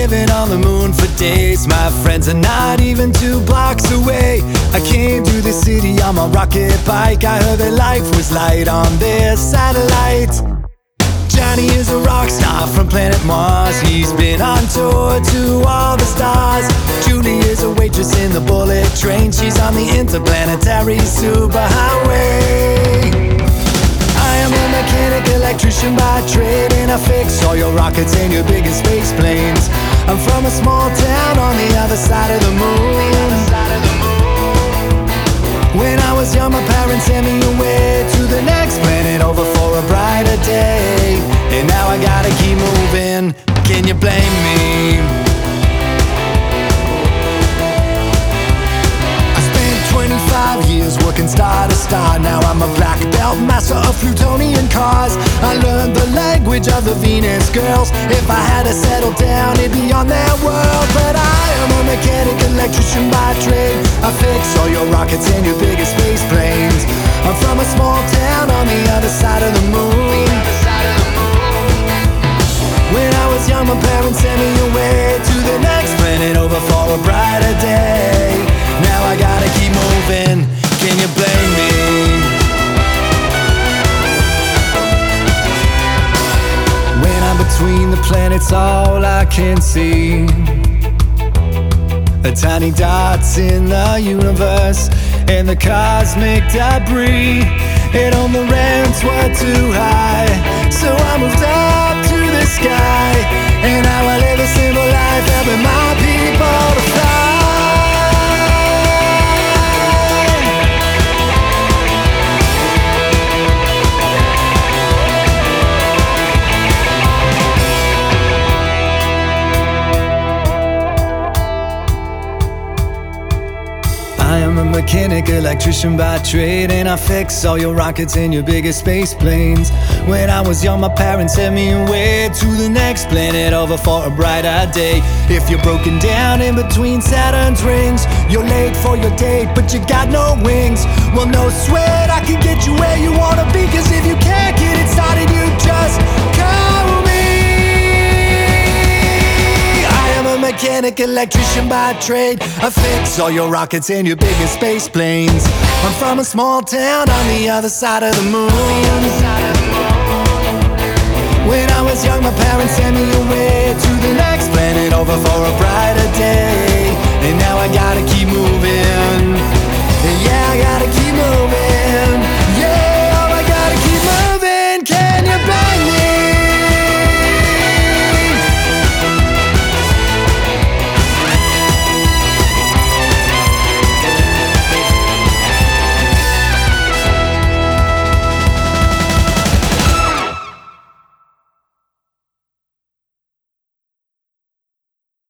living on the moon for days. My friends are not even 2 blocks away. I came to the city on my rocket bike. I heard that life was light on their satellite. Johnny is a rock star from planet Mars. He's been on tour to all the stars. Julie is a waitress in the bullet train. She's on the interplanetary superhighway. I am a mechanic, electrician by trade, and I fix all your rockets and your biggest space planes. I'm from a small town on the other side of the moon. When I was young, my parents sent me away to the next planet over for a brighter day. And now I gotta keep moving, can you blame me? I spent 25 years working star to star. Now I'm a black belt master of Plutonian cars. I learned the language of the Venus girls. If I had to settle down, it'd be on their world. But I am a mechanic, electrician by trade. I fix all your rockets and your biggest space planes. I'm from a small town on the other side of the moon. When I was young, my parents sent me away to the next planet over for a brighter day. Now I gotta keep moving, can you blame me? When I'm between the planets, all I can see are tiny dots in the universe and the cosmic debris. And all the ramps were too high, so I moved up to the sky. And now I live a simple life, helping my people to fly. I am a mechanic, electrician by trade, and I fix all your rockets and your biggest space planes. When I was young, my parents sent me away to the next planet over for a brighter day. If you're broken down in between Saturn's rings, you're late for your date, but you got no wings. Well, no sweat, I can get you where you wanna be, 'cause if you can't get it started, you just call me. Mechanic, electrician by trade. I fix all your rockets and your biggest space planes. I'm from a small town on the other side of the moon. When I was young, my parents sent me away to the next